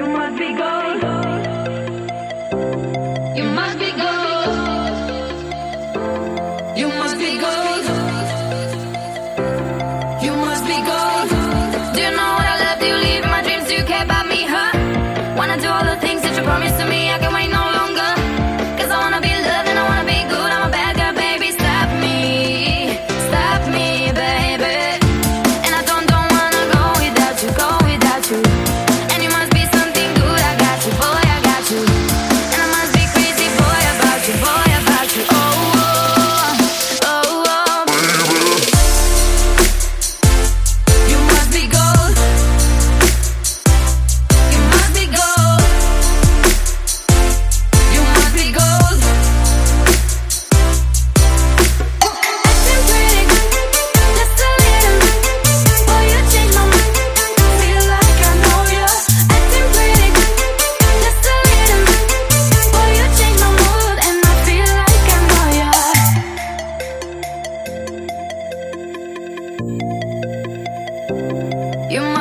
must be gold. You must be gold. You must be gold. You must be gold. Do you know what I love? Do you live in my dreams? Do you care about me, huh? Wanna do all the things that you promised to me? I can wait no longer. Cause I wanna be loved and I wanna be good. I'm a bad girl, baby. Stop me, baby. And I don't wanna go without you, go without you. And you must be something good. I got you, boy, I got you. And I must be crazy, boy, about you, boy, about you. Oh, oh, oh, oh. You must be gold. You must be gold. You must be gold. Acting pretty, just a little. Boy, you changed my mind. Feel like I know you. Acting pretty, just a little. Boy, you changed my mood, and I feel like I know you. You